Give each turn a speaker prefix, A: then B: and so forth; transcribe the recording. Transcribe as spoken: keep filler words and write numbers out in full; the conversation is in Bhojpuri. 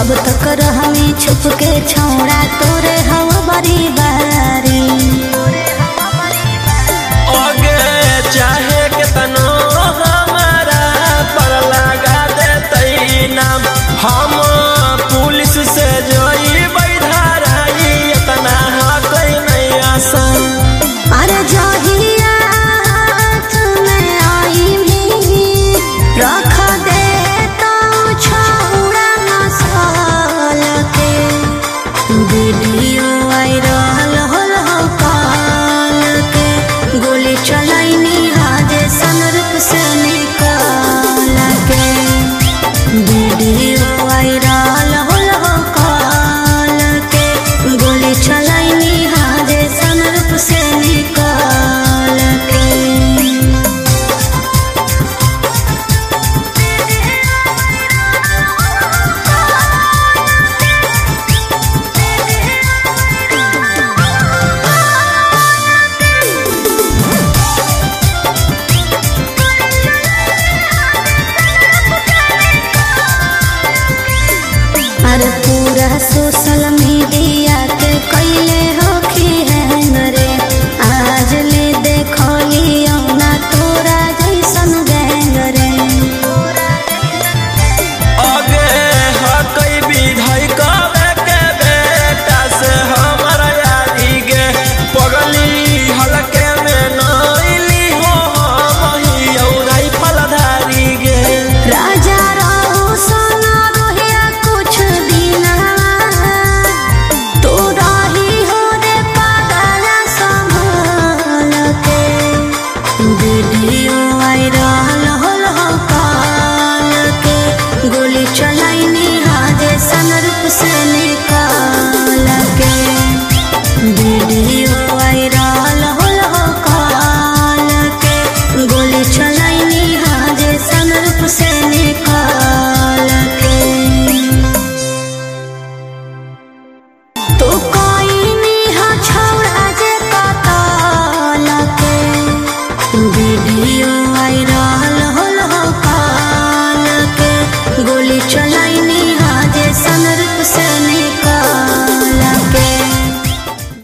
A: अब तक हमें छुप के छौड़ा तोरे हवा बड़ी बारी
B: आगे चाहे कितनो हमारा पर लगा देते नाम हम पुलिस से जोई बैधाराई इतना हक नहीं आसान।
A: अरे जहिया तुम्हें आई भी रख दे तो छौड़ा नसल के वीडियो वायरल होल हो काल के गोली चलाइनी हाजे सनरूप से निकाल के वीडियो वायरल होल हो काल के गोली चलाइनी हाजे सनरूप से निकाल के। अरे पूरा सोशल मीडिया के कैले होखी है रे आज ले देखलियो ना तोरा जैसन गैंग रे
B: आगे हक विधाई कबे के बेटा से हमारा यारी गे पगली हलके में नइली हो हम ही औराई फलधारी गे
A: राजा रहू सोना रोहिया कुछ दिन तो रही हो रे पागल संभाल के वीडियो वायरल होल हो काल के गोली चलाइनी हाजे सनरूप से निकाल के वीडियो वायरल होल हो काल के गोली चलाइनी हाजे सनरूप से निकाल के। तो कोई नहीं छौड़ा जे कतल के वीडियो वायरल हो